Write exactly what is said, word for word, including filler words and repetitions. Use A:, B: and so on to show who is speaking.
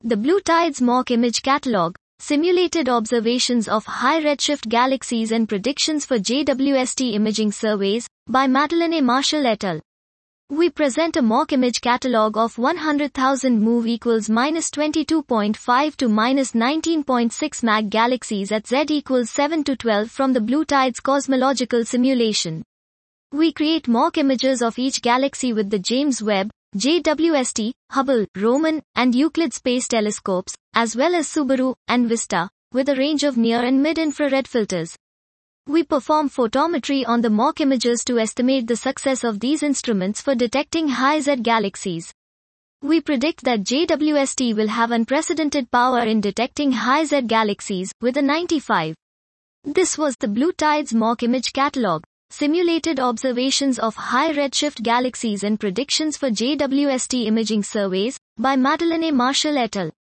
A: The Blue Tides Mock Image Catalog, Simulated Observations of High Redshift Galaxies and Predictions for J W S T Imaging Surveys, by Madeleine Marshall et al. We present a mock image catalog of one hundred thousand MOVE equals minus twenty-two point five to minus nineteen point six mag galaxies at Z equals seven to twelve from the Blue Tides cosmological simulation. We create mock images of each galaxy with the James Webb, J W S T, Hubble, Roman, and Euclid space telescopes, as well as Subaru and Vista, with a range of near and mid-infrared filters. We perform photometry on the mock images to estimate the success of these instruments for detecting high Z galaxies. We predict that J W S T will have unprecedented power in detecting high Z galaxies, with a ninety-five. This was the Blue Tides Mock Image Catalog, Simulated Observations of High Redshift Galaxies and Predictions for J W S T Imaging Surveys, by Madeleine Marshall et al.